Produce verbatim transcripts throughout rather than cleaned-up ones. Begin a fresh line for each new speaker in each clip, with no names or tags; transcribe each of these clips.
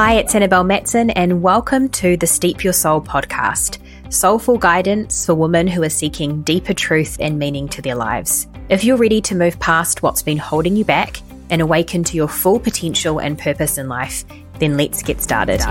Hi, it's Annabelle Matson, and welcome to the Steep Your Soul podcast, soulful guidance for women who are seeking deeper truth and meaning to their lives. If you're ready to move past what's been holding you back and awaken to your full potential and purpose in life, then let's get started.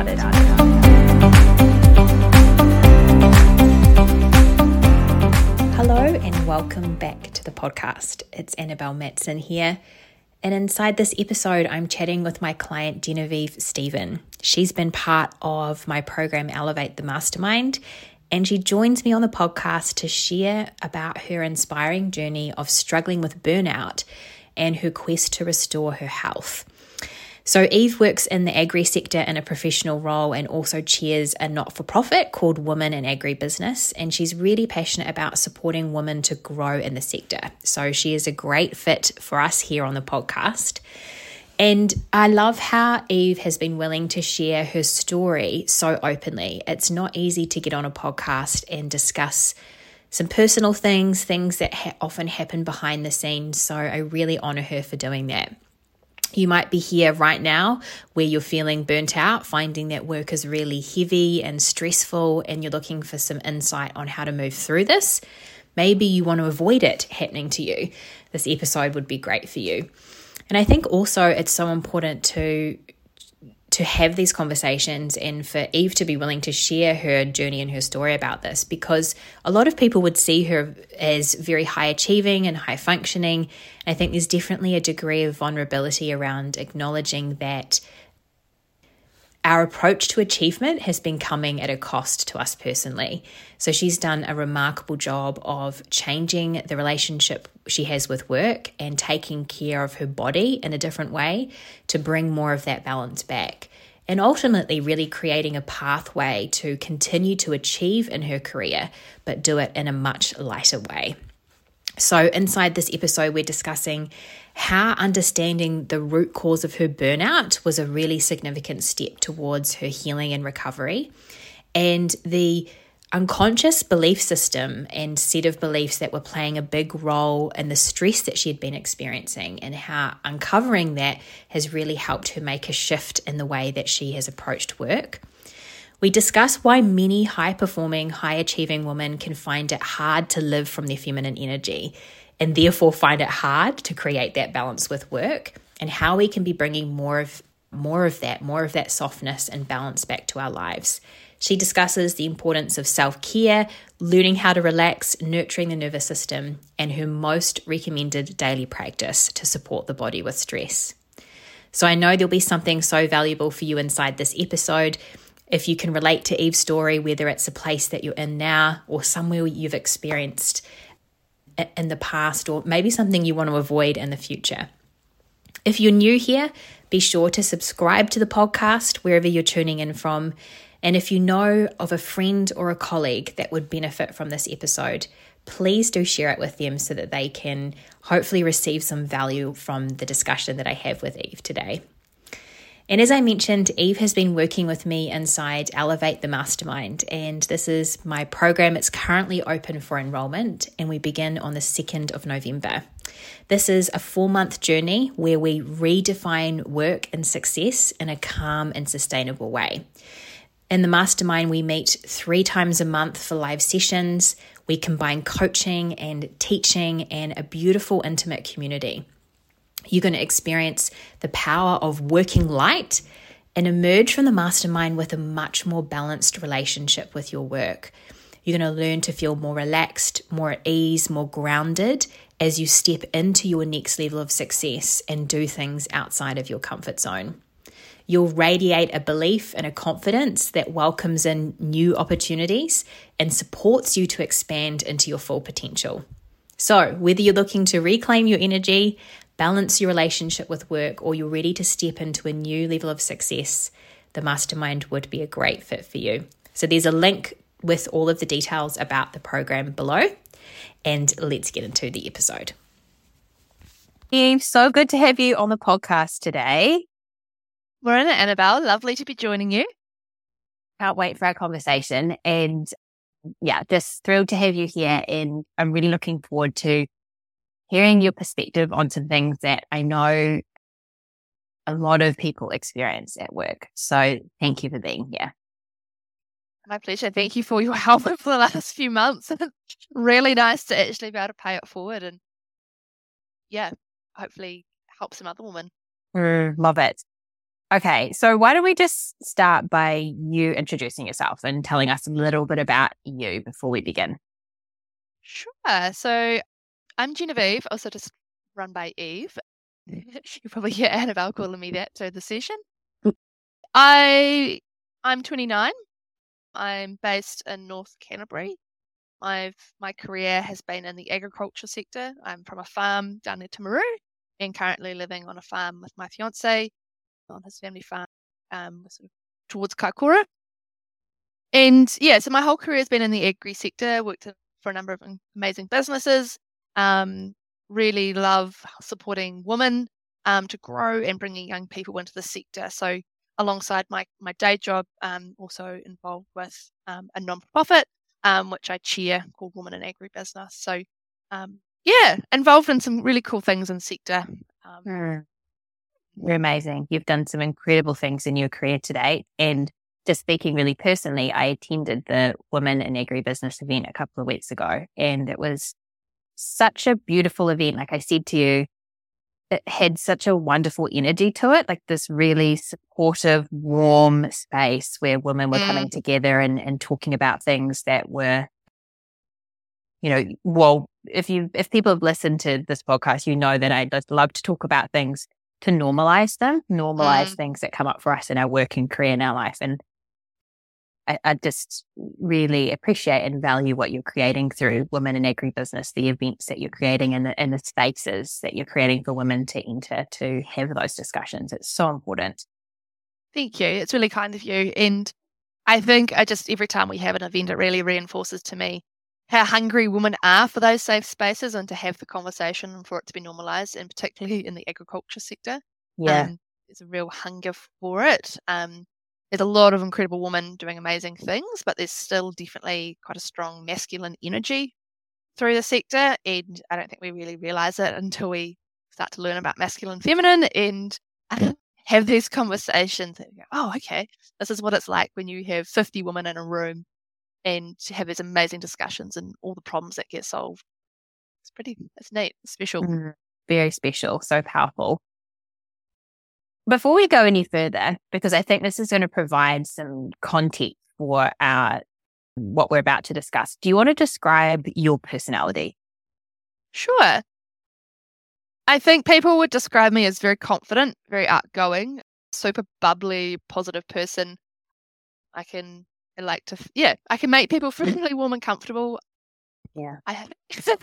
Hello, and welcome back to the podcast. It's Annabelle Matson here. And inside this episode, I'm chatting with my client, Genevieve Stephen. She's been part of my program, Elevate the Mastermind, and she joins me on the podcast to share about her inspiring journey of struggling with burnout and her quest to restore her health. So Eve works in the agri sector in a professional role and also chairs a not-for-profit called Women in Agribusiness, and she's really passionate about supporting women to grow in the sector. So she is a great fit for us here on the podcast. And I love how Eve has been willing to share her story so openly. It's not easy to get on a podcast and discuss some personal things, things that ha- often happen behind the scenes. So I really honor her for doing that. You might be here right now where you're feeling burnt out, finding that work is really heavy and stressful, and you're looking for some insight on how to move through this. Maybe you want to avoid it happening to you. This episode would be great for you. And I think also it's so important to to have these conversations and for Eve to be willing to share her journey and her story about this, because a lot of people would see her as very high achieving and high functioning. And I think there's definitely a degree of vulnerability around acknowledging that our approach to achievement has been coming at a cost to us personally. So she's done a remarkable job of changing the relationship she has with work and taking care of her body in a different way to bring more of that balance back, and ultimately really creating a pathway to continue to achieve in her career, but do it in a much lighter way. So inside this episode, we're discussing how understanding the root cause of her burnout was a really significant step towards her healing and recovery, and the unconscious belief system and set of beliefs that were playing a big role in the stress that she had been experiencing, and how uncovering that has really helped her make a shift in the way that she has approached work. We discuss why many high-performing, high-achieving women can find it hard to live from their feminine energy and therefore find it hard to create that balance with work, and how we can be bringing more of more of that, more of that softness and balance back to our lives. She discusses the importance of self-care, learning how to relax, nurturing the nervous system, and her most recommended daily practice to support the body with stress. So I know there'll be something so valuable for you inside this episode. If you can relate to Eve's story, whether it's a place that you're in now or somewhere you've experienced in the past, or maybe something you want to avoid in the future. If you're new here, be sure to subscribe to the podcast wherever you're tuning in from. And if you know of a friend or a colleague that would benefit from this episode, please do share it with them so that they can hopefully receive some value from the discussion that I have with Eve today. And as I mentioned, Eve has been working with me inside Elevate the Mastermind, and this is my program. It's currently open for enrollment, and we begin on the second of November. This is a four-month journey where we redefine work and success in a calm and sustainable way. In the mastermind, we meet three times a month for live sessions. We combine coaching and teaching and a beautiful, intimate community. You're going to experience the power of working light and emerge from the mastermind with a much more balanced relationship with your work. You're going to learn to feel more relaxed, more at ease, more grounded as you step into your next level of success and do things outside of your comfort zone. You'll radiate a belief and a confidence that welcomes in new opportunities and supports you to expand into your full potential. So whether you're looking to reclaim your energy, balance your relationship with work, or you're ready to step into a new level of success, the mastermind would be a great fit for you. So there's a link with all of the details about the program below, and let's get into the episode.
Eve, so good to have you on the podcast today.
Morena, Annabelle, lovely to be joining you.
Can't wait for our conversation, and yeah, just thrilled to have you here, and I'm really looking forward to hearing your perspective on some things that I know a lot of people experience at work. So thank you for being here.
My pleasure. Thank you for your help over the last few months. Really nice to actually be able to pay it forward and, yeah, hopefully help some other women.
Mm, love it. Okay, so why don't we just start by you introducing yourself and telling us a little bit about you before we begin?
Sure. So I'm Genevieve, also just run by Eve. You probably hear Annabelle calling me that through the session. I I'm twenty-nine. I'm based in North Canterbury. I've my career has been in the agriculture sector. I'm from a farm down near Timaru, and currently living on a farm with my fiance on his family farm, um, sort of towards Kaikoura. And yeah, so my whole career has been in the agri sector. Worked for a number of amazing businesses. Um, really love supporting women um, to grow and bringing young people into the sector. So alongside my, my day job, um, also involved with um, a non-profit, um, which I chair, called Women in Agribusiness. So um, yeah, involved in some really cool things in the sector. Um,
mm. You're amazing. You've done some incredible things in your career to date. And just speaking really personally, I attended the Women in Agribusiness event a couple of weeks ago, and it was such a beautiful event. Like I said to you, it had such a wonderful energy to it, like this really supportive, warm space where women were
Mm.
coming together and, and talking about things that were, you know, well, if you if people have listened to this podcast, you know that I just love to talk about things to normalize them, normalize
Mm.
things that come up for us in our work and career in our life. And I, I just really appreciate and value what you're creating through Women in Agribusiness, the events that you're creating and the, and the spaces that you're creating for women to enter to have those discussions. It's so important.
Thank you. It's really kind of you. And I think I just, every time we have an event, it really reinforces to me how hungry women are for those safe spaces and to have the conversation and for it to be normalised, and particularly in the agriculture sector.
Yeah.
Um, there's a real hunger for it. Um, there's a lot of incredible women doing amazing things, but there's still definitely quite a strong masculine energy through the sector. And I don't think we really realise it until we start to learn about masculine and feminine and have these conversations. And go, oh, okay, this is what it's like when you have fifty women in a room and have these amazing discussions and all the problems that get solved. It's pretty, it's neat, it's special.
Mm, very special, so powerful. Before we go any further, because I think this is going to provide some context for our, what we're about to discuss, do you want to describe your personality?
Sure. I think people would describe me as very confident, very outgoing, super bubbly, positive person. I can, I like to, yeah, I can make people feel really warm and comfortable.
Yeah.
I have,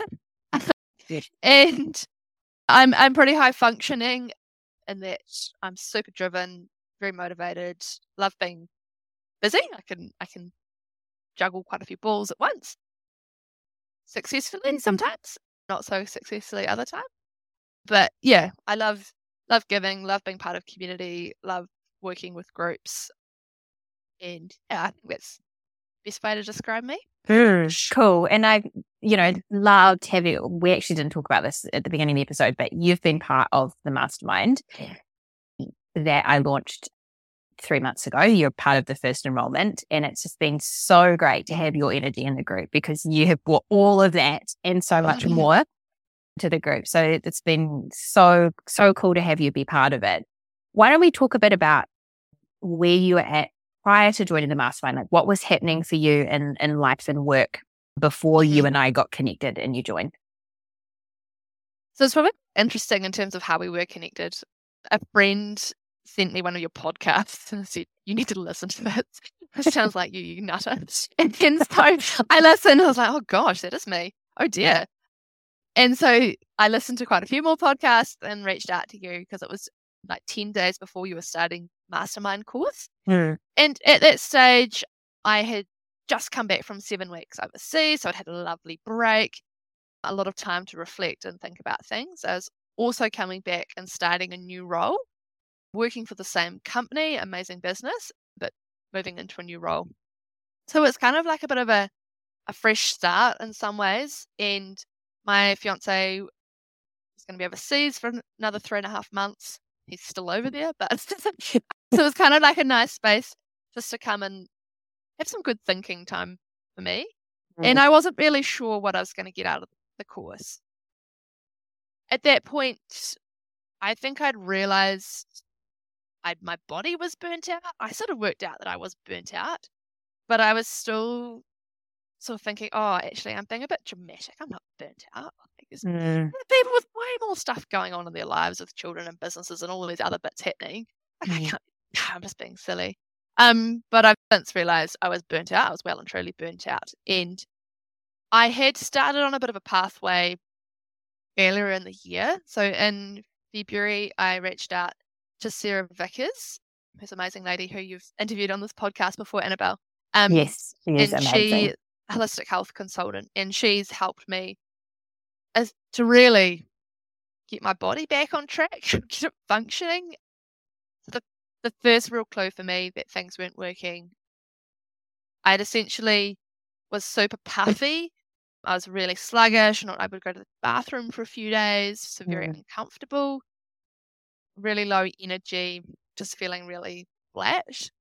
and I'm I'm pretty high functioning in that I'm super driven, very motivated, love being busy. I can I can juggle quite a few balls at once. Successfully sometimes, not so successfully other times. But yeah, I love love giving, love being part of community, love working with groups. And yeah, I think that's the best way to describe me.
Mm, cool. And I, you know, loved having, we actually didn't talk about this at the beginning of the episode, but you've been part of the mastermind that I launched three months ago. You're part of the first enrollment, and it's just been so great to have your energy in the group because you have brought all of that and so much more to the group. So it's been so, so cool to have you be part of it. Why don't we talk a bit about where you were at prior to joining the mastermind? Like, what was happening for you in, in life and work before you and I got connected and you joined?
So it's probably interesting in terms of how we were connected. A friend sent me one of your podcasts and said, you need to listen to this. It sounds like you, you nutter. And, and so I listened. I was like, oh gosh, that is me. Oh dear. And so I listened to quite a few more podcasts and reached out to you because it was like ten days before you were starting mastermind course.
Mm.
And at that stage, I had just come back from seven weeks overseas. So I'd had a lovely break, a lot of time to reflect and think about things. I was also coming back and starting a new role, working for the same company, amazing business, but moving into a new role. So it's kind of like a bit of a, a fresh start in some ways. And my fiance is going to be overseas for another three and a half months. he's still over there, but so it was kind of like a nice space just to come and have some good thinking time for me. Mm. And I wasn't really sure what I was going to get out of the course. At that point, I think I'd realized I'd, my body was burnt out. I sort of worked out that I was burnt out, but I was still sort of thinking, oh, actually, I'm being a bit dramatic. I'm not burnt out. Like, there's
Mm.
people with way more stuff going on in their lives with children and businesses and all these other bits happening. Like, I
Mm.
can't, I'm just being silly. Um, but I've since realized I was burnt out. I was well and truly burnt out. And I had started on a bit of a pathway earlier in the year. So in February, I reached out to Sarah Vickers, who's an amazing lady who you've interviewed on this podcast before, Annabelle. Um,
Yes, she is
and
amazing.
she, holistic health consultant, and she's helped me as to really get my body back on track, get it functioning. The the first real clue for me that things weren't working, I'd essentially was super puffy. I was really sluggish, not able to go to the bathroom for a few days, so very
Mm.
uncomfortable, really low energy, just feeling really flat.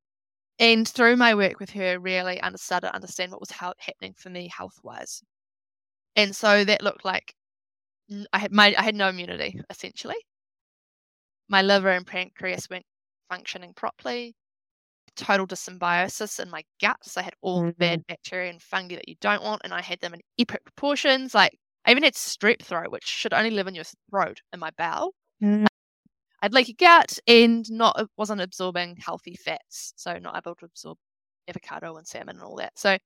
And through my work with her, really under- started to understand what was ha- happening for me health-wise. And so that looked like n- I had my I had no immunity, essentially. My liver and pancreas weren't functioning properly. Total dyssymbiosis in my guts. I had all the
Mhm.
bad bacteria and fungi that you don't want, and I had them in epic proportions. Like, I even had strep throat, which should only live in your throat, in my bowel.
Mm.
I had leaky gut and not wasn't absorbing healthy fats, so not able to absorb avocado and salmon and all that. So,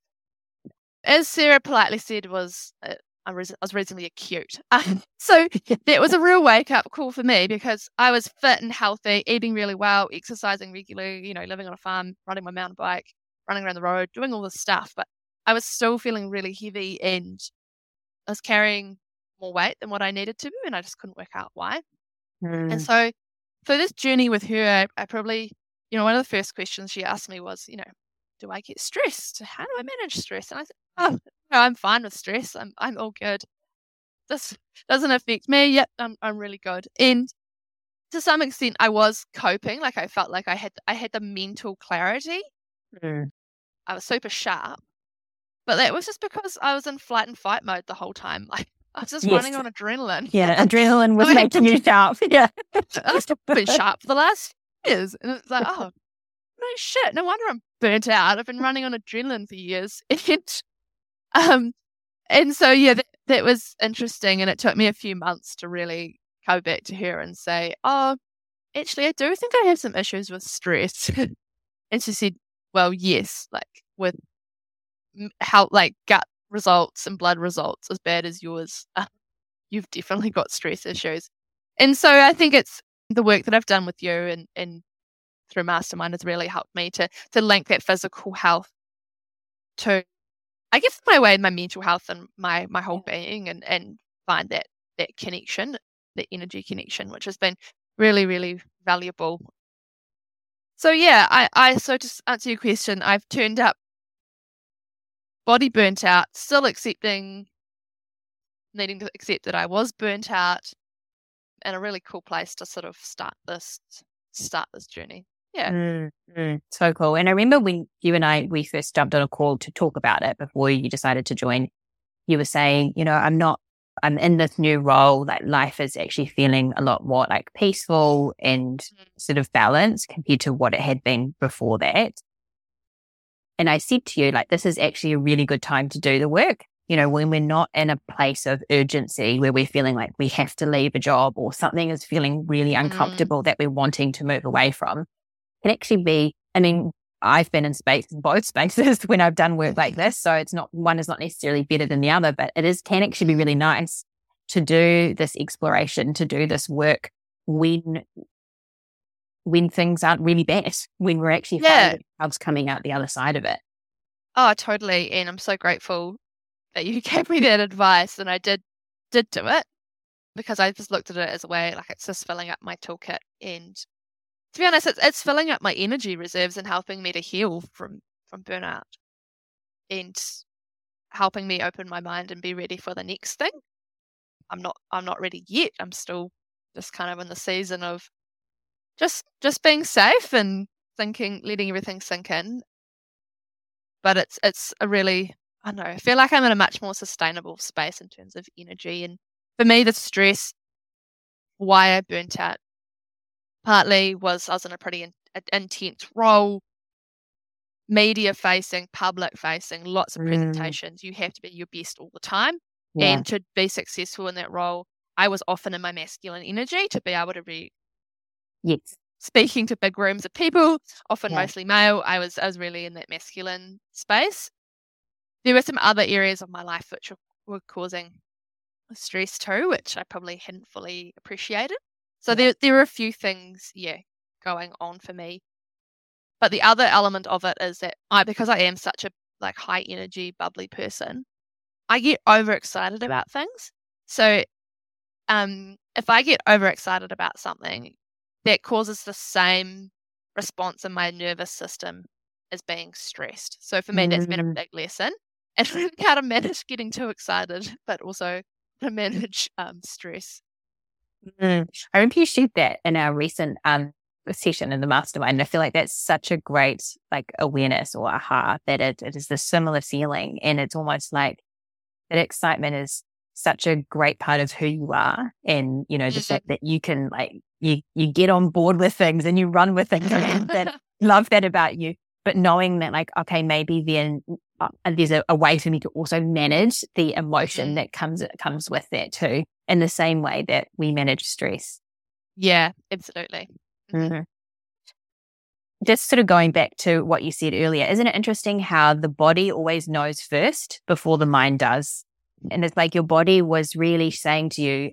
as Sarah politely said, was uh, I was I was reasonably acute. Um, so that was a real wake up call for me, because I was fit and healthy, eating really well, exercising regularly, you know, living on a farm, riding my mountain bike, running around the road, doing all this stuff. But I was still feeling really heavy, and I was carrying more weight than what I needed to, and I just couldn't work out why. And
Mm.
so, for this journey with her, I, I probably, you know, one of the first questions she asked me was, you know, do I get stressed? How do I manage stress? And I said, oh, no, I'm fine with stress. I'm I'm all good. This doesn't affect me. Yep, I'm I'm really good. And to some extent, I was coping. Like, I felt like I had I had the mental clarity.
Mm.
I was super sharp, but that was just because I was in flight and fight mode the whole time. Like, I was just
Yes.
running on adrenaline.
Yeah, adrenaline was
I mean-
making you sharp. Yeah.
I've been sharp for the last years, and it's like, oh, no shit, no wonder I'm burnt out. I've been running on adrenaline for years. And, um, and so, yeah, that, that was interesting. And it took me a few months to really go back to her and say, oh, actually, I do think I have some issues with stress. And she said, well, yes, like with m- how, like gut results and blood results as bad as yours, uh, you've definitely got stress issues. And so I think it's the work that I've done with you and, and through Mastermind has really helped me to to link that physical health to, I guess, my way, my mental health and my my whole being, and and find that that connection, that energy connection, which has been really, really valuable. So yeah, I, I so to answer your question, I've turned up body burnt out, still accepting, needing to accept that I was burnt out, and a really cool place to sort of start this start this journey. Yeah.
Mm, mm, so cool. And I remember when you and I, we first jumped on a call to talk about it before you decided to join, you were saying, you know, I'm not, I'm in this new role, like life is actually feeling a lot more like peaceful and
Mm.
sort of balanced compared to what it had been before that. And I said to you, like, this is actually a really good time to do the work. You know, when we're not in a place of urgency where we're feeling like we have to leave a job or something is feeling really uncomfortable that we're wanting to move away from. Can actually be, I mean, I've been in space, both spaces when I've done work like this. So it's not, one is not necessarily better than the other, but it is, can actually be really nice to do this exploration, to do this work when, when things aren't really bad, when we're actually
Yeah.
finding ourselves coming out the other side of it.
Oh, totally. And I'm so grateful that you gave me that advice, and I did did do it, because I just looked at it as a way, like, it's just filling up my toolkit. And to be honest, it's, it's filling up my energy reserves and helping me to heal from, from burnout, and helping me open my mind and be ready for the next thing. I'm not I'm not ready yet. I'm still just kind of in the season of just just being safe and thinking, letting everything sink in. But it's it's a really, I don't know, I feel like I'm in a much more sustainable space in terms of energy. And for me, the stress, why I burnt out, partly was I was in a pretty in, intense role, media facing, public facing, lots of
Mm.
presentations. You have to be your best all the time.
Yeah.
And to be successful in that role, I was often in my masculine energy to be able to be
Yes.
speaking to big rooms of people, often
Yeah.
mostly male. I was I was really in that masculine space. There were some other areas of my life which were, were causing stress too, which I probably hadn't fully appreciated. So
Yeah.
there there were a few things, yeah, going on for me. But the other element of it is that I, because I am such a like high energy, bubbly person, I get overexcited about things. So um, if I get overexcited about something, that causes the same response in my nervous system as being stressed. So for me, that's been a
Mm.
big lesson. And learning how to manage getting too excited, but also to manage um, stress.
Mm. I remember you shared that in our recent um session in the mastermind. And I feel like that's such a great like awareness or aha that it, it is the similar feeling. And it's almost like that excitement is such a great part of who you are. And, you know, the
Mhm.
fact that you can like, you, you get on board with things and you run with things. And that, love that about you. But knowing that like, okay, maybe then uh, there's a, a way for me to also manage the emotion
Mm.
that comes, comes with that too, in the same way that we manage stress.
Yeah, absolutely.
Mhm. Just sort of going back to what you said earlier, isn't it interesting how the body always knows first before the mind does? And it's like your body was really saying to you,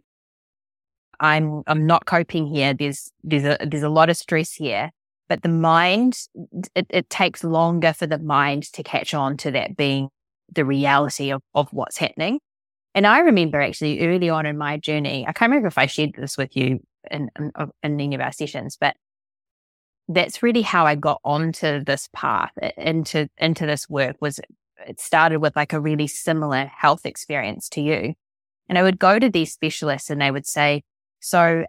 I'm I'm not coping here. There's there's a there's a lot of stress here. But the mind, it, it takes longer for the mind to catch on to that being the reality of, of what's happening. And I remember actually early on in my journey, I can't remember if I shared this with you in, in, in any of our sessions, but that's really how I got onto this path, into into this work. Was it started with like a really similar health experience to you. And I would go to these specialists and they would say, so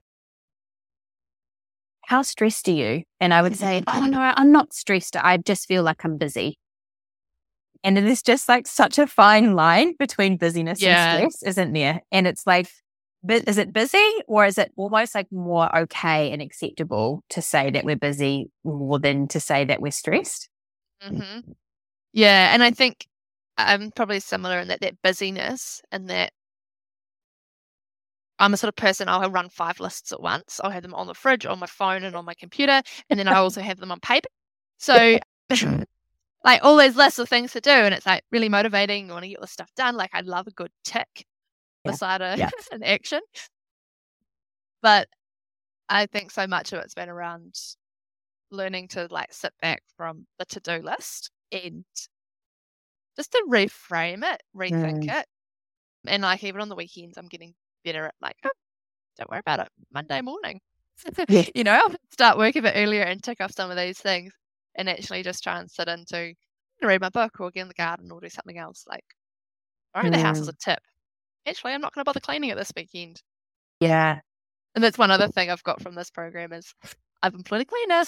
how stressed are you? And I would say, oh no, I'm not stressed. I just feel like I'm busy. And it is just like such a fine line between busyness
Yeah.
and stress, isn't there? And it's like, bu- is it busy or is it almost like more okay and acceptable to say that we're busy more than to say that we're stressed?
hmm Yeah, and I think I'm probably similar in that that busyness and that I'm a sort of person, I'll run five lists at once. I'll have them on the fridge, on my phone, and on my computer, and then I also have them on paper. So, like all those lists of things to do, and it's like really motivating. You want to get the stuff done. Like I love a good tick
Yeah.
beside a,
Yeah.
an action. But I think so much of it's been around learning to like sit back from the to-do list and just to reframe it, rethink
Mm.
it. And like even on the weekends, I'm getting better at like, oh, don't worry about it. Monday morning.
Yeah.
You know, I'll start work a bit earlier and tick off some of these things and actually just try and sit into read my book or get in the garden or do something else. Like around the house is a tip. Actually, I'm not going to bother cleaning it this weekend.
Yeah.
And that's one other thing I've got from this program is I've employed a cleaner.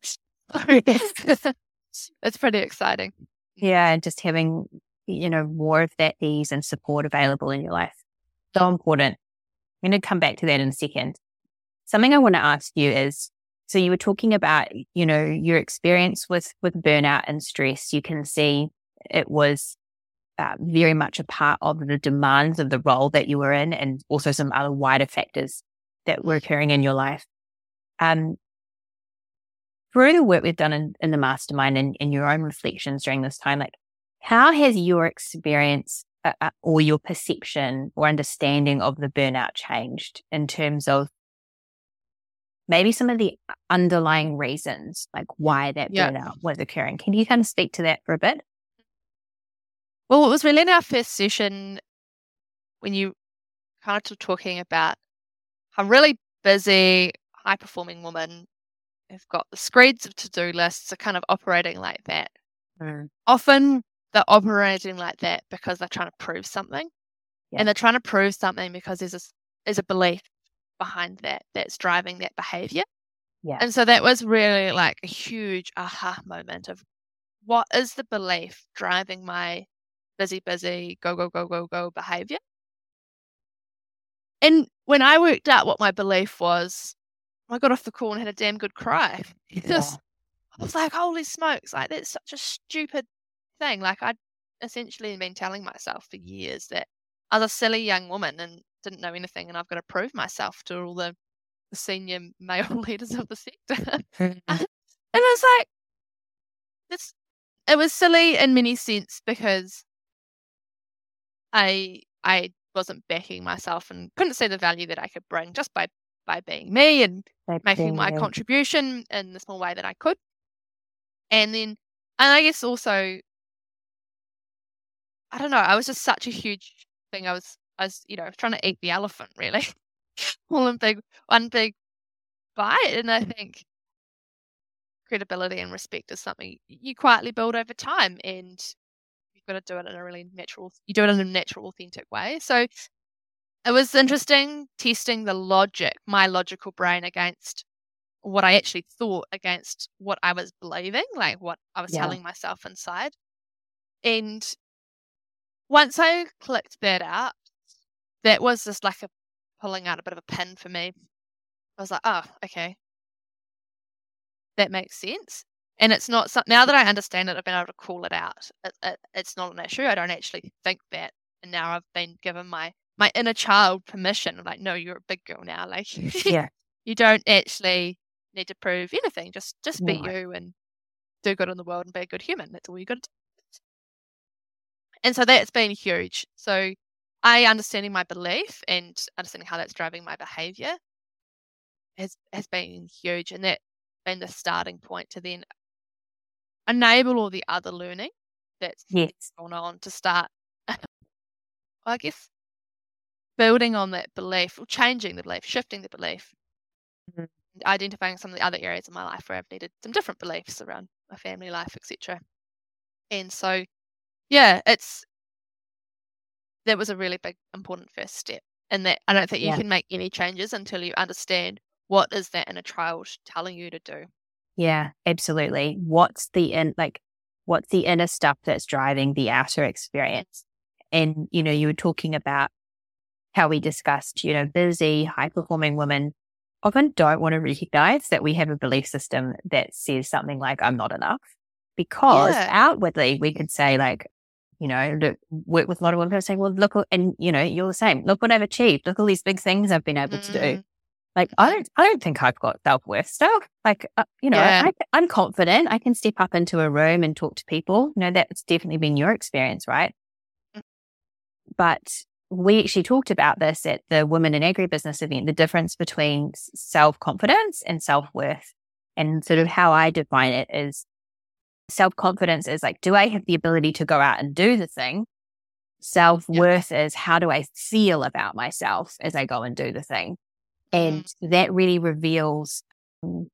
It's pretty exciting.
Yeah. And just having, you know, more of that ease and support available in your life. So important. I'm going to come back to that in a second. Something I want to ask you is, so you were talking about, you know, your experience with, with burnout and stress. You can see it was uh, very much a part of the demands of the role that you were in and also some other wider factors that were occurring in your life. Um, through the work we've done in, in the mastermind and, and your own reflections during this time, like how has your experience uh, uh, or your perception or understanding of the burnout changed in terms of maybe some of the underlying reasons, like why that
Yeah.
burnout was occurring? Can you kind of speak to that for a bit?
Well, it was really in our first session when you kind of were talking about how really busy, high performing women have got the screeds of to-do lists are kind of operating like that.
Mm.
Often they're operating like that because they're trying to prove something.
Yeah.
And they're trying to prove something because there's a, there's a belief behind that that's driving that behavior.
Yeah.
And so that was really like a huge aha moment of what is the belief driving my busy, busy, go, go, go, go, go behavior. And when I worked out what my belief was, I got off the call and had a damn good cry. Just, I was like, holy smokes, like that's such a stupid thing. Like I'd essentially been telling myself for years that I was a silly young woman and didn't know anything, and I've got to prove myself to all the, the senior male leaders of the sector. And I was like, this, it was silly in many sense because I I wasn't backing myself and couldn't see the value that I could bring just by by being me and
By
making
being
my
you.
contribution in the small way that I could. And then, and I guess also, I don't know, I was just such a huge thing. I was, I was, you know, trying to eat the elephant really, all in big, one big bite. And I think credibility and respect is something you quietly build over time, and you've got to do it in a really natural, you do it in a natural, authentic way. So it was interesting testing the logic, my logical brain against what I actually thought, against what I was believing, like what I was
Yeah.
telling myself inside. And once I clicked that out, that was just like a pulling out a bit of a pin for me. I was like, oh, okay. That makes sense. And it's not, so, now that I understand it, I've been able to call it out. It, it, it's not an issue. I don't actually think that. And now I've been given my, my inner child permission. I'm like, no, you're a big girl now. Like,
Yeah.
you don't actually need to prove anything. Just, just be
No.
you and do good in the world and be a good human. That's all you got to do. And so that's been huge. So I understanding my belief and understanding how that's driving my behavior has, has been huge. And that been the starting point to then enable all the other learning that's
Yes.
gone on to start, I guess, building on that belief or changing the belief, shifting the belief,
Mhm.
identifying some of the other areas of my life where I've needed some different beliefs around my family life, et cetera. And so, yeah, it's that was a really big, important first step. And that I don't think you
Yeah.
can make any changes until you understand what is that inner child telling you to do.
Yeah, absolutely. What's the in like what's the inner stuff that's driving the outer experience? And you know, you were talking about how we discussed, you know, busy, high performing women often don't want to recognize that we have a belief system that says something like, I'm not enough. Because
Yeah.
outwardly we could say like, you know, look, work with a lot of women who are saying, well, look, and you know, you're the same. Look what I've achieved. Look all these big things I've been able to do.
Mm.
Like, I don't, I don't think I've got self-worth stuff. Like, uh, you know,
Yeah.
I, I'm confident. I can step up into a room and talk to people. You know, that's definitely been your experience, right?
Mm.
But we actually talked about this at the Women in Agribusiness event, the difference between self-confidence and self-worth. And sort of how I define it is self-confidence is like, do I have the ability to go out and do the thing? Self-worth is how do I feel about myself as I go and do the thing? And
Mm.
that really reveals um,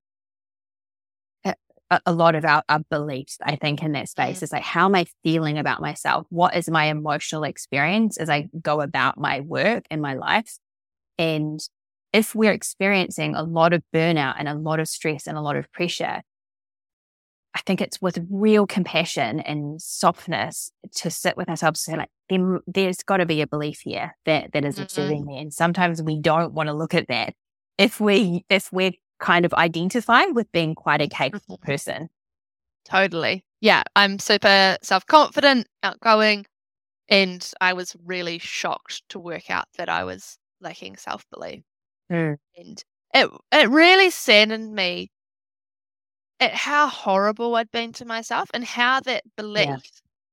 a, a lot of our, our beliefs, I think, in that space.
Mm.
It's like, how am I feeling about myself? What is my emotional experience as I go about my work and my life? And if we're experiencing a lot of burnout and a lot of stress and a lot of pressure, I think it's with real compassion and softness to sit with ourselves and say, like, there, there's got to be a belief here that, that is
Mhm.
observing me. And sometimes we don't want to look at that if we if we're kind of identified with being quite a capable person.
Totally. Yeah, I'm super self-confident, outgoing, and I was really shocked to work out that I was lacking self-belief.
Mm.
And it it really saddened me at how horrible I'd been to myself and how that belief
Yeah.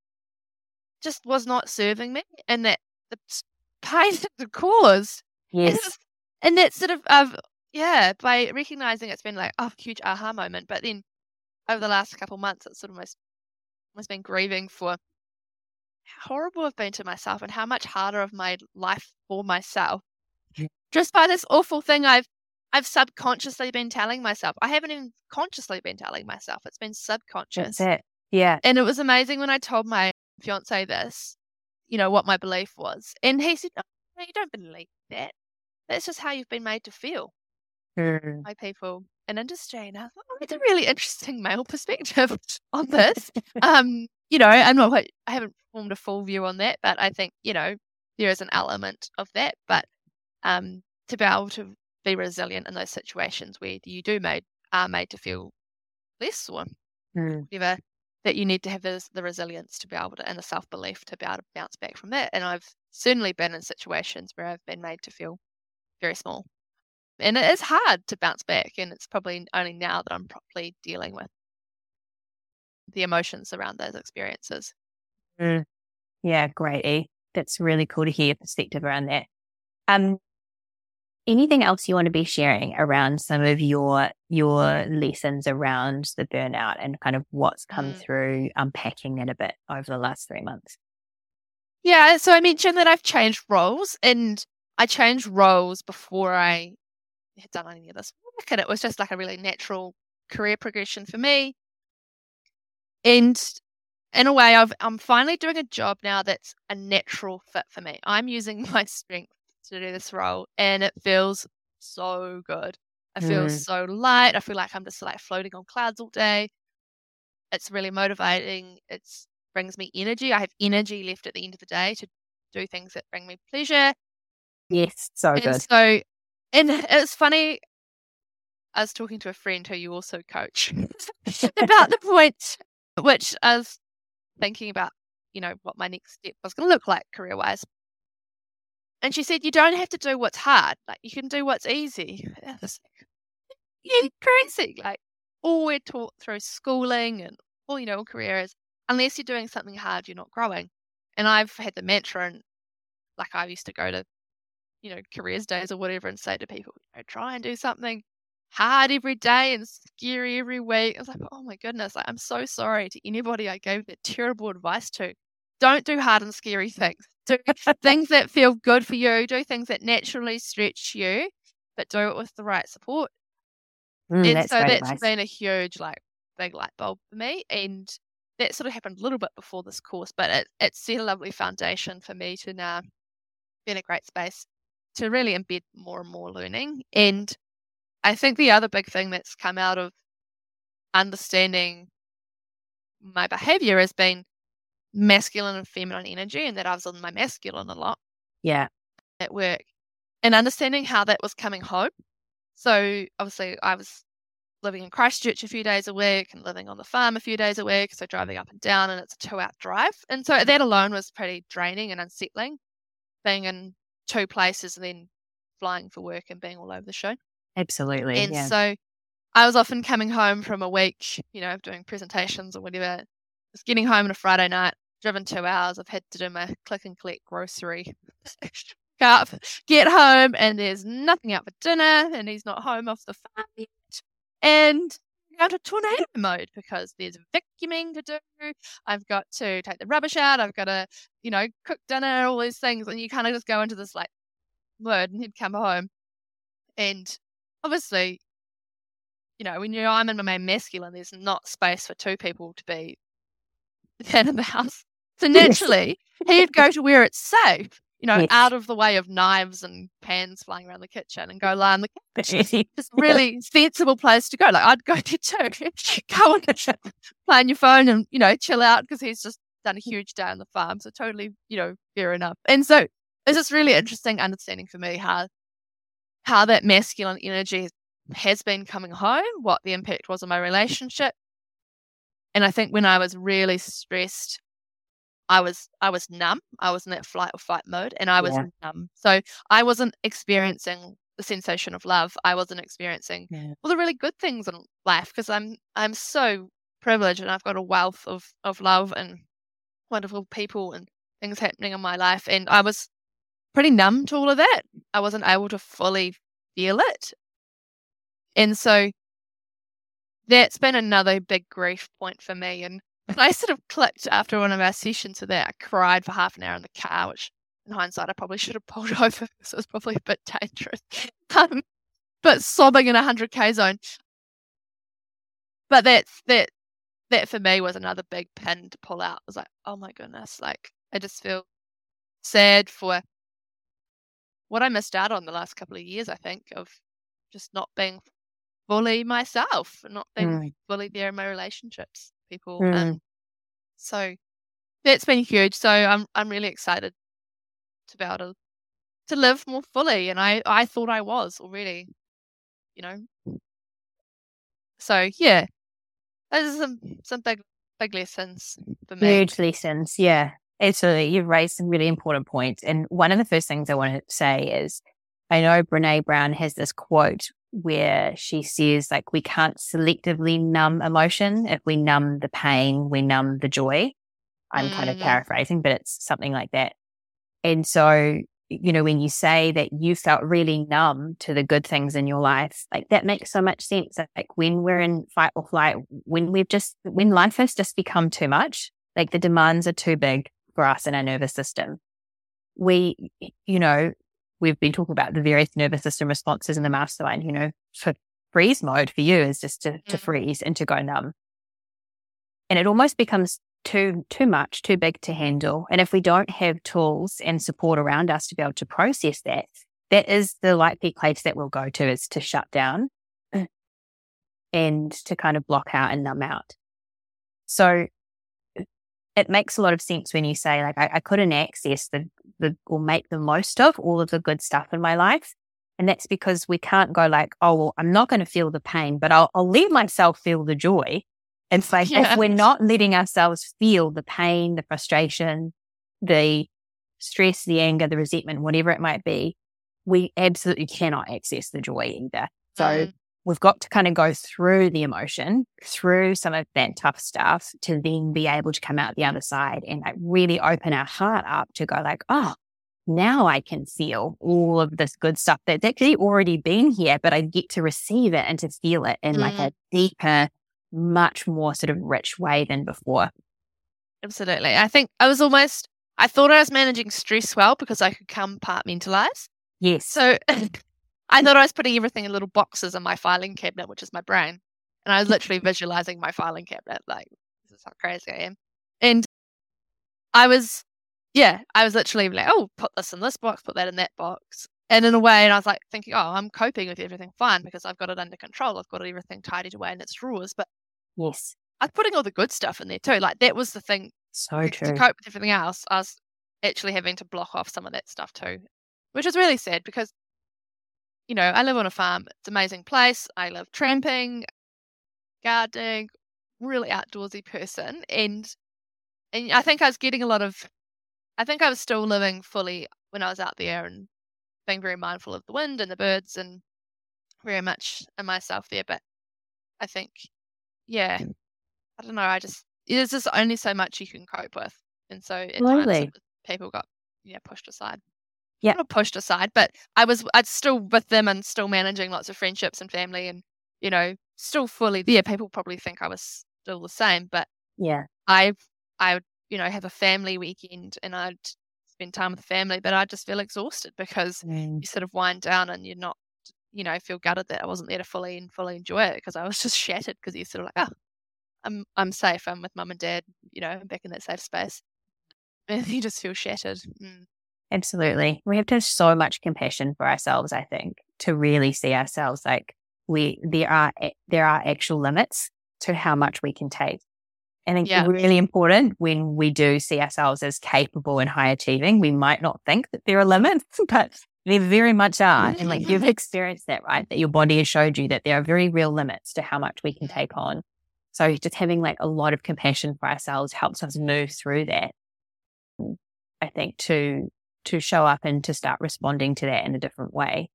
just was not serving me, and that the s- pain it would cause. And,
Yes.
it's- and that sort of, of yeah, by recognizing it's been like a huge aha moment, but then over the last couple months, it's sort of almost, almost been grieving for how horrible I've been to myself and how much harder I've made life for myself
Mm.
just by this awful thing I've I've subconsciously been telling myself. I haven't even consciously been telling myself. It's been subconscious.
That's it. Yeah.
And it was amazing when I told my fiance this, you know, what my belief was. And he said, no, no, you don't believe that. That's just how you've been made to feel
Mm.
by people. an industry. And I thought, oh, it's a really interesting male perspective on this. Um, you know, I'm not quite, I haven't formed a full view on that, but I think, you know, there is an element of that. But um, to be able to be resilient in those situations where you do made are made to feel less or
Mm.
whatever, that you need to have this, the resilience to be able to, and the self-belief to be able to bounce back from that. And I've certainly been in situations where I've been made to feel very small. And it is hard to bounce back, and it's probably only now that I'm properly dealing with the emotions around those experiences.
Mm. Yeah, great. E. That's really cool to hear your perspective around that. Um, anything else you want to be sharing around some of your your lessons around the burnout and kind of what's come
Mm.
through unpacking that a bit over the last three months?
Yeah, so I mentioned that I've changed roles, and I changed roles before I had done any of this work, and it was just like a really natural career progression for me. And in a way, I've, I'm finally doing a job now that's a natural fit for me. I'm using my strength to do this role, and it feels so good. I feel
Mm.
so light. I feel like I'm just like floating on clouds all day. It's really motivating. It brings me energy. I have energy left at the end of the day to do things that bring me pleasure.
Yes, so
And
good.
so, and it's funny, I was talking to a friend who you also coach about the point which I was thinking about, you know, what my next step was going to look like career-wise. And she said, you don't have to do what's hard. Like, you can do what's easy. I was like, you're crazy. Like, all we're taught through schooling and all, you know, career is, unless you're doing something hard, you're not growing. And I've had the mantra, and like I used to go to, you know, careers days or whatever and say to people, you know, try and do something hard every day and scary every week. I was like, oh my goodness, like, I'm so sorry to anybody I gave that terrible advice to. Don't do hard and scary things. Do things that feel good for you. Do things that naturally stretch you, but do it with the right support.
Mm,
And
that's
so
great
that's
advice.
been a huge, like, big light bulb for me. And that sort of happened a little bit before this course, but it, it set a lovely foundation for me to now be in a great space to really embed more and more learning. And I think the other big thing that's come out of understanding my behavior has been masculine and feminine energy, and that I was on my masculine a lot
Yeah.
at work, and understanding how that was coming home. So obviously I was living in Christchurch a few days a week and living on the farm a few days a week, so driving up and down, and it's a two-hour drive. And so that alone was pretty draining and unsettling, being in two places and then flying for work and being all over the show.
Absolutely.
And
Yeah.
so I was often coming home from a week, you know, doing presentations or whatever, just getting home on a Friday night, driven two hours. I've had to do my click and collect grocery. Up, get home, and there's nothing out for dinner, and he's not home off the farm yet. And go into tornado mode because there's vacuuming to do. I've got to take the rubbish out. I've got to, you know, cook dinner, all these things. And you kind of just go into this like mode, and he'd come home. And obviously, you know, when you're, I'm in my masculine, there's not space for two people to be in the house. So naturally, he'd go to where it's safe, you know,
Yes.
out of the way of knives and pans flying around the kitchen, and go lie on the couch. It's a really sensible place to go. Like, I'd go there too. Go and play on your phone and, you know, chill out, because he's just done a huge day on the farm. So totally, you know, fair enough. And so it's just really interesting understanding for me how how that masculine energy has been coming home, what the impact was on my relationship. And I think when I was really stressed, I was I was numb. I was in that flight or fight mode, and I was
Yeah.
numb. So I wasn't experiencing the sensation of love. I wasn't experiencing
Yeah.
all the really good things in life, because I'm I'm so privileged, and I've got a wealth of of love and wonderful people and things happening in my life. And I was pretty numb to all of that. I wasn't able to fully feel it. And so that's been another big grief point for me. And I sort of clicked after one of our sessions with that. I cried for half an hour in the car, which in hindsight I probably should have pulled over, because it was probably a bit dangerous. Um, but sobbing in a hundred K zone. But that's that that for me was another big pin to pull out. I was like, oh my goodness, like I just feel sad for what I missed out on the last couple of years, I think, of just not being fully myself, not being
Mm.
fully there in my relationships, people.
Mm.
Um, so that's been huge. So I'm I'm really excited to be able to to live more fully, and I I thought I was already, you know. So yeah, those are some some big big lessons for me.
Huge lessons. Yeah, absolutely. You've raised some really important points. And one of the first things I want to say is I know Brene Brown has this quote where she says, like, we can't selectively numb emotion. If we numb the pain, we numb the joy. I'm kind of
Mm,
paraphrasing, but it's something like that. And so, you know, when you say that you felt really numb to the good things in your life, like that makes so much sense. Like when we're in fight or flight, when we've just, when life has just become too much, like the demands are too big for us and our nervous system. We, you know, we've been talking about the various nervous system responses in the mastermind, you know, for freeze mode for you is just to, to
mm,
freeze and to go numb. And it almost becomes too too much, too big to handle. And if we don't have tools and support around us to be able to process that, that is the likely place that we'll go to, is to shut down and to kind of block out and numb out. So it makes a lot of sense when you say, like, I, I couldn't access the, the or make the most of all of the good stuff in my life. And that's because we can't go like, oh, well, I'm not going to feel the pain, but I'll, I'll let myself feel the joy. It's like,
yeah.
if we're not letting ourselves feel the pain, the frustration, the stress, the anger, the resentment, whatever it might be, we absolutely cannot access the joy either. So
Mm,
we've got to kind of go through the emotion, through some of that tough stuff, to then be able to come out the other side and like really open our heart up to go like, oh, now I can feel all of this good stuff that's actually already been here, but I get to receive it and to feel it in like
mm,
a deeper, much more sort of rich way than before.
absolutely. I think I was almost, I thought I was managing stress well because I could compartmentalize.
Yes.
So I thought I was putting everything in little boxes in my filing cabinet, which is my brain. And I was literally visualizing my filing cabinet, like, this is how crazy I am. And I was, yeah, I was literally like, oh, put this in this box, put that in that box. And in a way, and I was like thinking, oh, I'm coping with everything fine because I've got it under control. I've got everything tidied away in its drawers. But
Yes.
I was putting all the good stuff in there too. Like, that was the thing.
So
To,
true.
to cope with everything else, I was actually having to block off some of that stuff too, which is really sad because, you know, I live on a farm. It's an amazing place. I love tramping, gardening, really outdoorsy person. And, and I think I was getting a lot of, I think I was still living fully when I was out there and being very mindful of the wind and the birds and very much in myself there. But I think, yeah, I don't know. I just, there's just only so much you can cope with. And so at times
Absolutely.
it- people got, yeah, pushed aside.
Yeah.
Not pushed aside, but I was, I'd still with them and still managing lots of friendships and family and, you know, still fully there. People probably think I was still the same, but
Yeah.
I, I would, you know, have a family weekend and I'd spend time with the family, but I just feel exhausted because
Mm.
you sort of wind down and you're not, you know, feel gutted that I wasn't there to fully and fully enjoy it because I was just shattered because you're sort of like, oh, I'm, I'm safe. I'm with mum and dad, you know, I'm back in that safe space. And you just feel shattered. Mm.
Absolutely. We have to have so much compassion for ourselves, I think, to really see ourselves like we there are there are actual limits to how much we can take. And it's
Yeah.
really important when we do see ourselves as capable and high achieving. We might not think that there are limits, but there very much are. And like you've experienced that, right? That your body has showed you that there are very real limits to how much we can take on. So just having like a lot of compassion for ourselves helps us move through that, I think, to to show up and to start responding to that in a different way.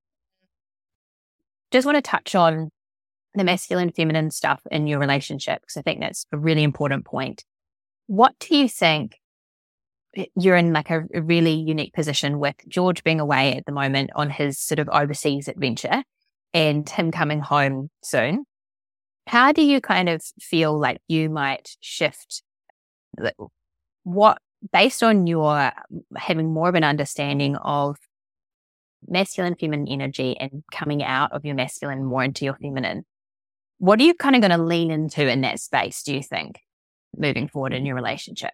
Just want to touch on the masculine, feminine stuff in your relationship, because I think that's a really important point. What do you think? You're in like a, a really unique position with George being away at the moment on his sort of overseas adventure and him coming home soon. How do you kind of feel like you might shift what, based on your having more of an understanding of masculine, feminine energy and coming out of your masculine more into your feminine, what are you kind of going to lean into in that space, do you think, moving forward in your relationship?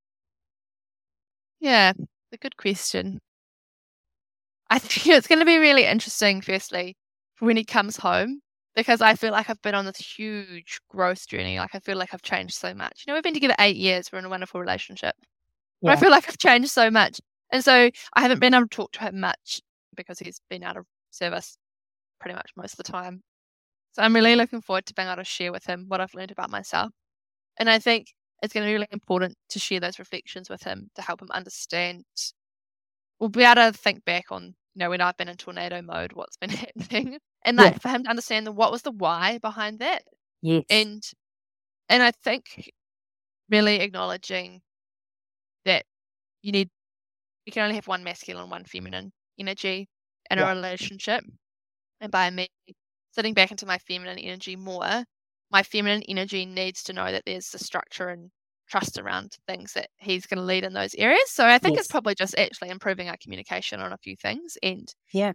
Yeah, a good question. I think it's going to be really interesting, firstly, for when he comes home, because I feel like I've been on this huge growth journey. Like I feel like I've changed so much. You know, we've been together eight years. We're in a wonderful relationship. But
Yeah.
I feel like I've changed so much. And so I haven't been able to talk to him much because he's been out of service pretty much most of the time. So I'm really looking forward to being able to share with him what I've learned about myself. And I think it's going to be really important to share those reflections with him to help him understand. We'll be able to think back on, you know, when I've been in tornado mode, what's been happening. And like
Yeah.
for him to understand the, what was the why behind that.
Yes.
And and I think really acknowledging that you need, you can only have one masculine and one feminine energy in
Yeah.
a relationship. And by me sitting back into my feminine energy more, my feminine energy needs to know that there's the structure and trust around things that he's going to lead in those areas. So I think
Yes.
it's probably just actually improving our communication on a few things. And
Yeah.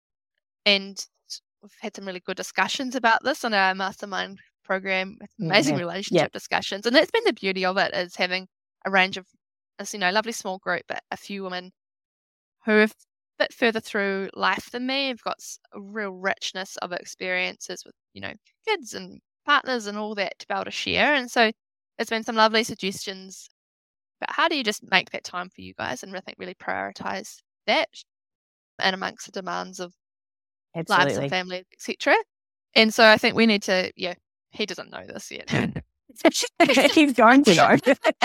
and we've had some really good discussions about this on our mastermind program. Amazing
Yeah.
relationship
Yeah.
discussions. And that's been the beauty of it, is having a range of, as you know, lovely small group, but a few women who are a bit further through life than me. Have got a real richness of experiences with, you know, kids and partners and all that to be able to share. And so there's been some lovely suggestions about how do you just make that time for you guys and I think really prioritize that and amongst the demands of lives and
Absolutely.
families, et cetera. And so I think we need to, yeah, he doesn't know this yet.
He's going to know.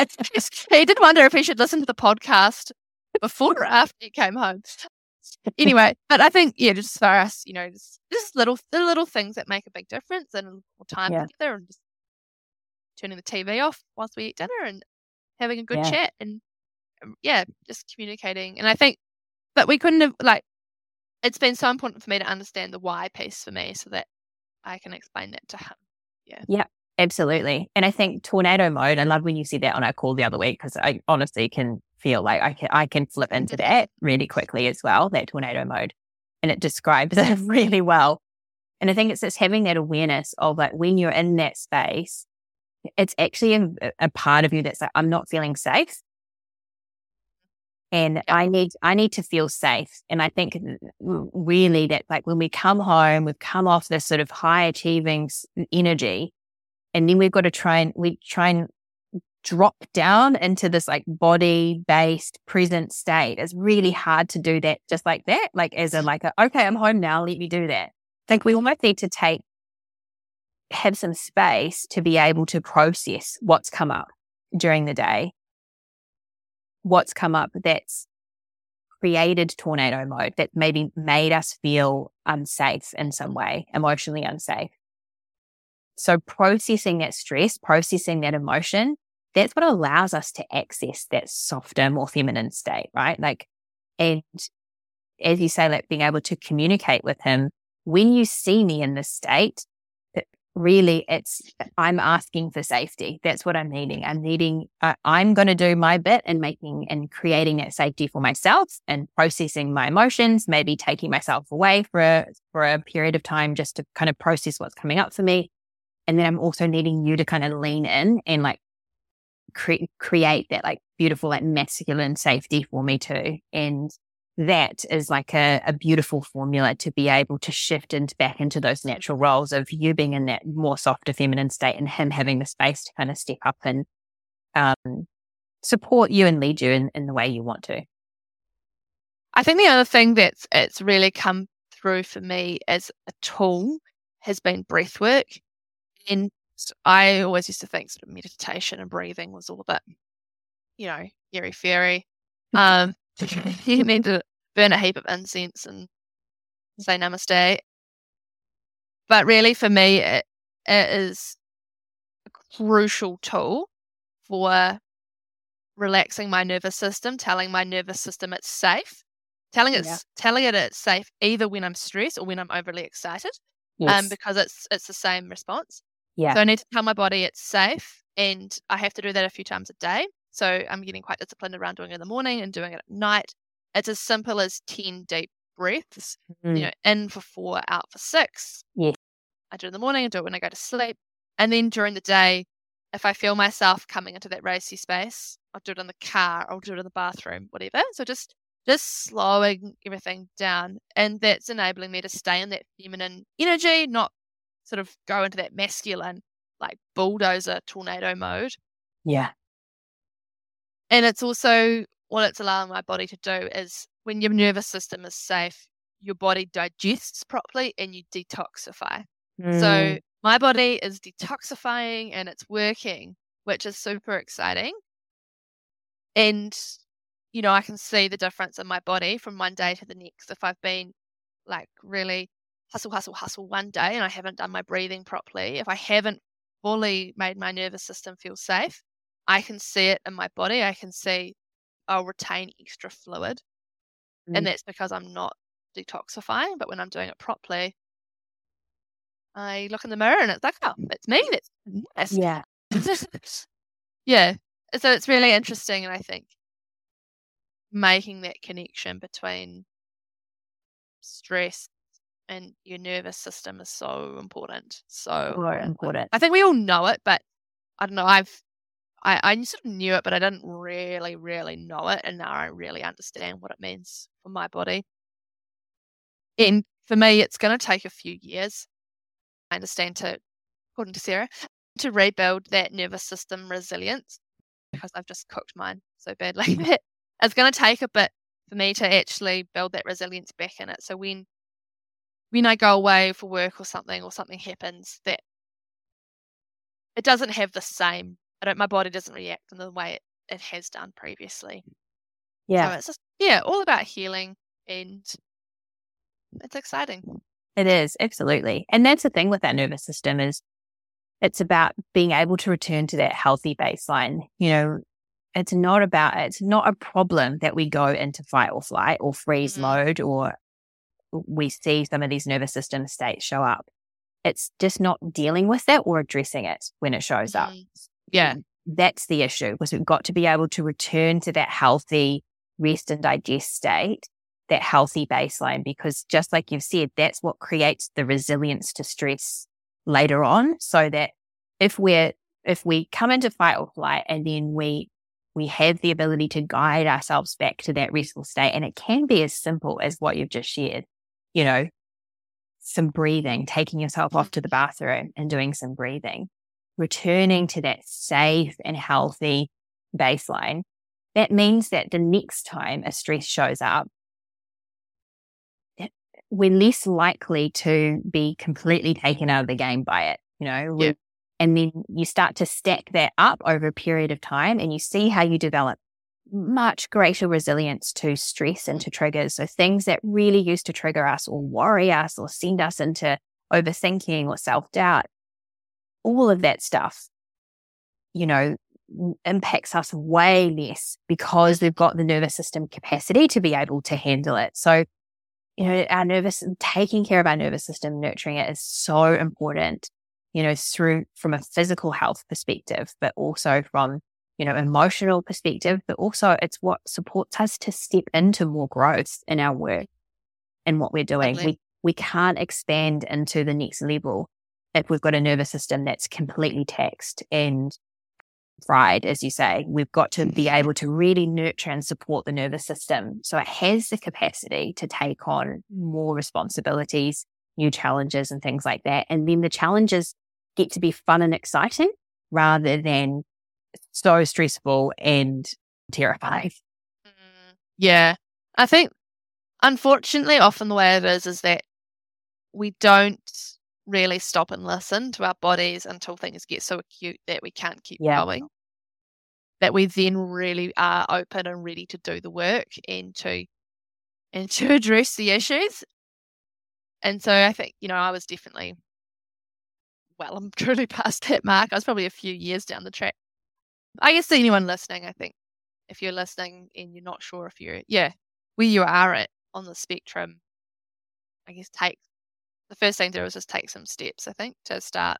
He did wonder if he should listen to the podcast before or after he came home. Anyway, but I think, yeah, just for us, you know, just, just little the little things that make a big difference and more time
Yeah.
together and just turning the T V off whilst we eat dinner and having a good
Yeah.
chat and, um, yeah, just communicating. And I think, but we couldn't have, like, it's been so important for me to understand the why piece for me so that I can explain that to him. Yeah.
Yeah, absolutely. And I think tornado mode, I love when you said that on our call the other week, because I honestly can feel like I can, I can flip into that really quickly as well, that tornado mode. And it describes it really well. And I think it's just having that awareness of like when you're in that space, it's actually a, a part of you that's like, I'm not feeling safe. And
Yeah.
I need, I need to feel safe. And I think really that like when we come home, we've come off this sort of high achieving s- energy, and then we've got to try and we try and drop down into this like body based present state. It's really hard to do that just like that. Like as a, like, a, okay, I'm home now. Let me do that. I think we almost need to take, have some space to be able to process what's come up during the day. What's come up that's created tornado mode, that maybe made us feel unsafe in some way, emotionally unsafe. So processing that stress, processing that emotion, that's what allows us to access that softer, more feminine state, right? Like, and as you say, like being able to communicate with him, when you see me in this state, really it's, I'm asking for safety. That's what I'm needing. I'm needing, uh, I'm going to do my bit in making and creating that safety for myself and processing my emotions, maybe taking myself away for a, for a period of time just to kind of process what's coming up for me. And then I'm also needing you to kind of lean in and like cre- create that like beautiful, like masculine safety for me too. And that is like a, a beautiful formula to be able to shift into back into those natural roles of you being in that more softer feminine state and him having the space to kind of step up and um, support you and lead you in, in the way you want to.
I think the other thing that's it's really come through for me as a tool has been breath work. And I always used to think sort of meditation and breathing was all a bit, you know, airy fairy. Um, you need to burn a heap of incense and say namaste. But really for me, it, it is a crucial tool for relaxing my nervous system, telling my nervous system it's safe, telling it,
Yeah.
telling it it's safe either when I'm stressed or when I'm overly excited,
Yes.
um, because it's it's the same response.
Yeah.
So I need to tell my body it's safe, and I have to do that a few times a day. So I'm getting quite disciplined around doing it in the morning and doing it at night. It's as simple as ten deep breaths,
Mm.
you know, in for four, out for six.
Yes.
I do it in the morning, I do it when I go to sleep. And then during the day, if I feel myself coming into that racy space, I'll do it in the car, I'll do it in the bathroom, whatever. So just just slowing everything down. And that's enabling me to stay in that feminine energy, not sort of go into that masculine, like bulldozer tornado mode.
Yeah.
And it's also what it's allowing my body to do is when your nervous system is safe, your body digests properly and you detoxify.
Mm.
So my body is detoxifying and it's working, which is super exciting. And, you know, I can see the difference in my body from one day to the next. If I've been like really hustle, hustle, hustle one day and I haven't done my breathing properly, if I haven't fully made my nervous system feel safe, I can see it in my body. I can see I'll retain extra fluid.
Mm.
And that's because I'm not detoxifying. But when I'm doing it properly, I look in the mirror and it's like, oh, it's me. That's nice.
Yeah.
Yeah. So it's really interesting. And I think making that connection between stress and your nervous system is so important. So
More important.
I think we all know it, but I don't know. I've I, I sort of knew it, but I didn't really, really know it. And now I really understand what it means for my body. And for me, it's going to take a few years, I understand, to, according to Sarah, to rebuild that nervous system resilience, because I've just cooked mine so badly. It's going to take a bit for me to actually build that resilience back in it. So when when I go away for work or something, or something happens, that it doesn't have the same, I don't, my body doesn't react in the way it, it has done previously.
Yeah.
So it's just, yeah, all about healing, and it's exciting.
It is, absolutely. And that's the thing with our nervous system is it's about being able to return to that healthy baseline. You know, it's not about, it's not a problem that we go into fight or flight or freeze
Mhm.
mode, or we see some of these nervous system states show up. It's just not dealing with that or addressing it when it shows up.
Mhm. Yeah.
That's the issue, was we've got to be able to return to that healthy rest and digest state, that healthy baseline, because just like you've said, that's what creates the resilience to stress later on. So that if we're, if we come into fight or flight and then we, we have the ability to guide ourselves back to that restful state, and it can be as simple as what you've just shared, you know, some breathing, taking yourself off to the bathroom and doing some breathing, returning to that safe and healthy baseline. That means that the next time a stress shows up, we're less likely to be completely taken out of the game by it, you know.
Yeah.
We, and then you start to stack that up over a period of time, and you see how you develop much greater resilience to stress and to triggers. So things that really used to trigger us or worry us or send us into overthinking or self-doubt, all of that stuff, you know, impacts us way less because we've got the nervous system capacity to be able to handle it. So, you know, our nervous, taking care of our nervous system, nurturing it is so important, you know, through from a physical health perspective, but also from, you know, emotional perspective, but also it's what supports us to step into more growth in our work and what we're doing.
Lovely.
We we can't expand into the next level if we've got a nervous system that's completely taxed and fried, as you say. We've got to be able to really nurture and support the nervous system so it has the capacity to take on more responsibilities, new challenges and things like that. And then the challenges get to be fun and exciting rather than so stressful and terrifying.
Mm, yeah. I think, unfortunately, often the way it is is that we don't really stop and listen to our bodies until things get so acute that we can't keep
Yeah.
going. That we then really are open and ready to do the work and to and to address the issues. And so I think, you know, I was definitely, well, I'm truly past that mark. I was probably a few years down the track. I guess to anyone listening, I think if you're listening and you're not sure if you're, yeah, where you are at on the spectrum, I guess take, the first thing to do is just take some steps, I think, to start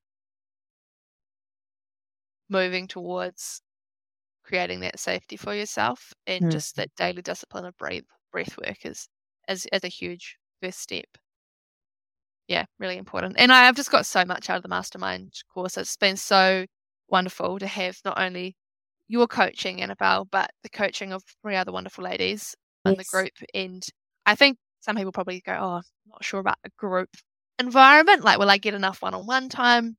moving towards creating that safety for yourself, and
Mm.
just that daily discipline of breath breath work is, is, is a huge first step. Yeah, really important. And I, I've just got so much out of the mastermind course. It's been so wonderful to have not only your coaching, Annabelle, but the coaching of three other wonderful ladies in the
Yes.
group. And I think some people probably go, oh, I'm not sure about a group. environment. Like, will I get enough one-on-one time?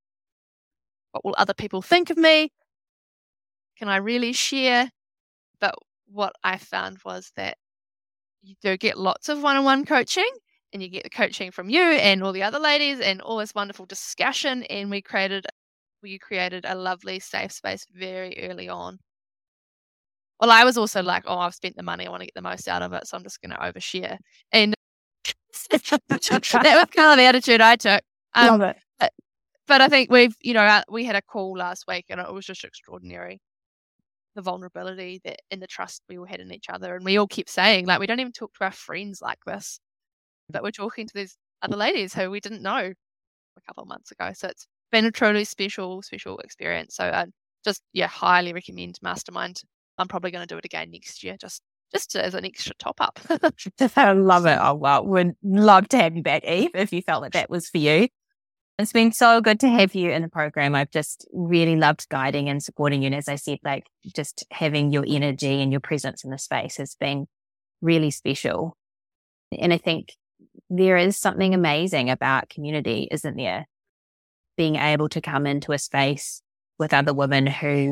What will other people think of me? Can I really share? But what I found was that you do get lots of one-on-one coaching, and you get the coaching from you and all the other ladies and all this wonderful discussion. And we created, we created a lovely safe space very early on. Well, I was also like, oh, I've spent the money, I want to get the most out of it, so I'm just going to overshare. And that was kind of the attitude I took.
Um, Love it.
But, but I think we've, you know, we had a call last week, and it was just extraordinary. The vulnerability that and the trust we all had in each other. And we all keep saying, like, we don't even talk to our friends like this, but we're talking to these other ladies who we didn't know a couple of months ago. So it's been a truly special, special experience. So I just, yeah, highly recommend Mastermind. I'm probably going to do it again next year, just just as an extra top up.
I love it. Oh, well, would love to have you back, Eve, if you felt that that was for you. It's been so good to have you in the program. I've just really loved guiding and supporting you. And as I said, like, just having your energy and your presence in the space has been really special. And I think there is something amazing about community, isn't there? Being able to come into a space with other women who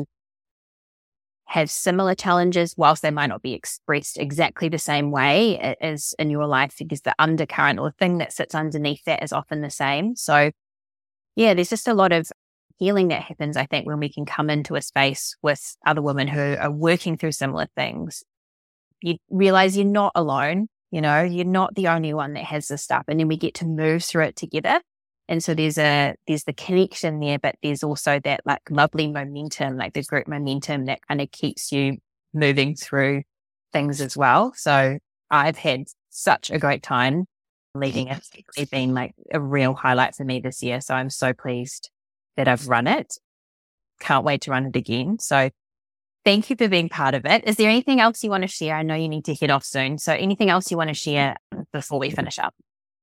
have similar challenges, whilst they might not be expressed exactly the same way as in your life, because the undercurrent or thing that sits underneath that is often the same. So yeah, there's just a lot of healing that happens, I think, when we can come into a space with other women who are working through similar things. You realize you're not alone, you know, you're not the only one that has this stuff. And then we get to move through it together. And so there's a, there's the connection there, but there's also that like lovely momentum, like the group momentum that kind of keeps you moving through things as well. So I've had such a great time leading it. It's been like a real highlight for me this year. So I'm so pleased that I've run it. Can't wait to run it again. So thank you for being part of it. Is there anything else you want to share? I know you need to head off soon. So anything else you want to share before we finish up?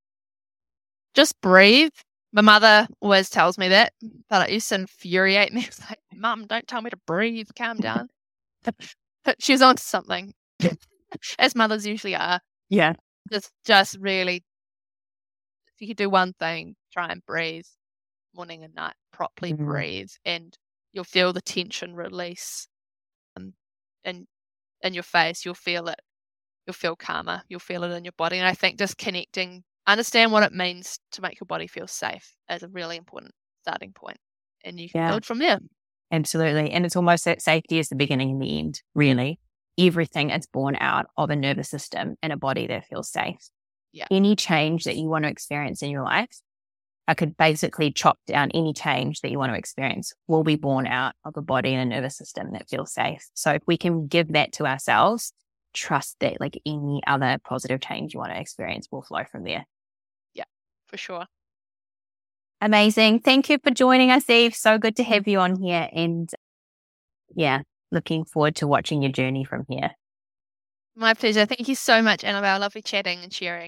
Just breathe. My mother always tells me that, but it used to infuriate me. It's like, Mum, don't tell me to breathe. Calm down. She was onto something, as mothers usually are.
Yeah.
Just, just really, if you could do one thing, try and breathe morning and night, properly mm-hmm. breathe, and you'll feel the tension release um, in, in your face. You'll feel it. You'll feel calmer. You'll feel it in your body. And I think just connecting, understand what it means to make your body feel safe is a really important starting point. And you can yeah. build from there.
Absolutely. And it's almost that safety is the beginning and the end, really. Everything is born out of a nervous system and a body that feels safe.
Yeah.
Any change that you want to experience in your life, I could basically chop down any change that you want to experience will be born out of a body and a nervous system that feels safe. So if we can give that to ourselves, trust that like any other positive change you want to experience will flow from there.
Yeah, for sure.
Amazing. Thank you for joining us, Eve. So good to have you on here. And yeah, looking forward to watching your journey from here.
My pleasure. Thank you so much, Annabelle. Lovely chatting and sharing.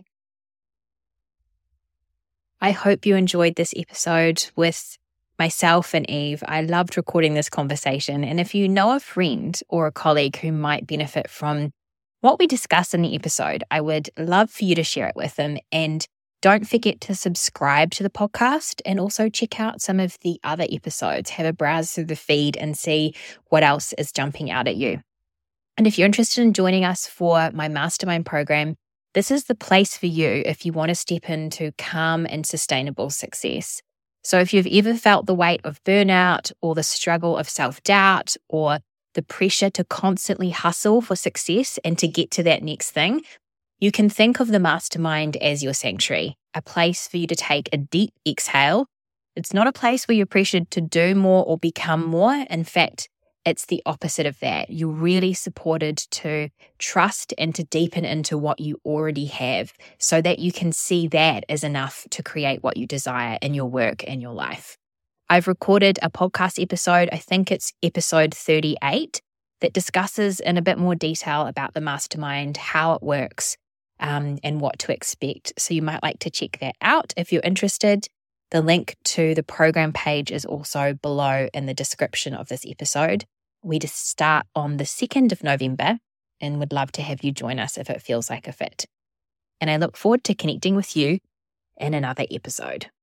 I hope you enjoyed this episode with myself and Eve. I loved recording this conversation. And if you know a friend or a colleague who might benefit from what we discussed in the episode, I would love for you to share it with them. And don't forget to subscribe to the podcast and also check out some of the other episodes. Have a browse through the feed and see what else is jumping out at you. And if you're interested in joining us for my mastermind program, this is the place for you if you want to step into calm and sustainable success. So if you've ever felt the weight of burnout or the struggle of self-doubt or the pressure to constantly hustle for success and to get to that next thing, you can think of the mastermind as your sanctuary, a place for you to take a deep exhale. It's not a place where you're pressured to do more or become more. In fact, it's the opposite of that. You're really supported to trust and to deepen into what you already have so that you can see that as enough to create what you desire in your work and your life. I've recorded a podcast episode, I think it's episode thirty-eight, that discusses in a bit more detail about the mastermind, how it works, um, and what to expect. So you might like to check that out if you're interested. The link to the program page is also below in the description of this episode. We just start on the second of November and would love to have you join us if it feels like a fit. And I look forward to connecting with you in another episode.